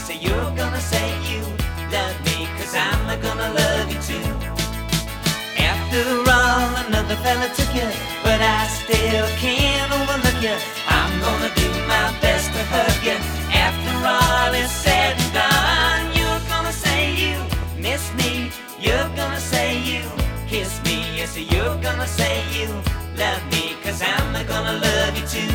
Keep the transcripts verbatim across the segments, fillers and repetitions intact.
say you're gonna say you love me, 'cause I'm gonna love you too. After all, another fella took you, but I still can't overlook you. I'm gonna do my best to hug you. After all is said and done, you're gonna say you miss me. You're gonna say you kiss me. Yes, you're gonna say you love me, 'cause I'm gonna love you too.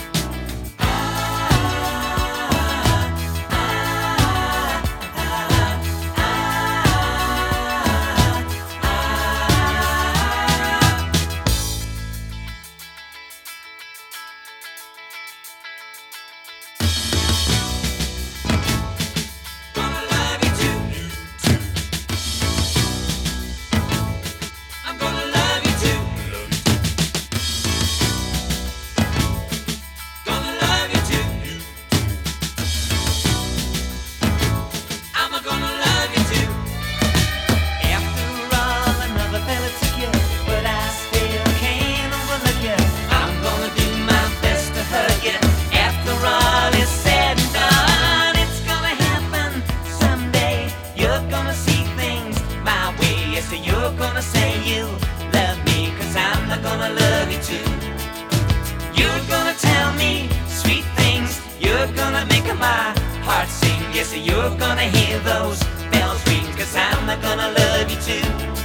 You're gonna say you love me, 'cause I'm not gonna love you too. You're gonna tell me sweet things. You're gonna make my heart sing. Yes, you're gonna hear those bells ring, 'cause I'm not gonna love you too.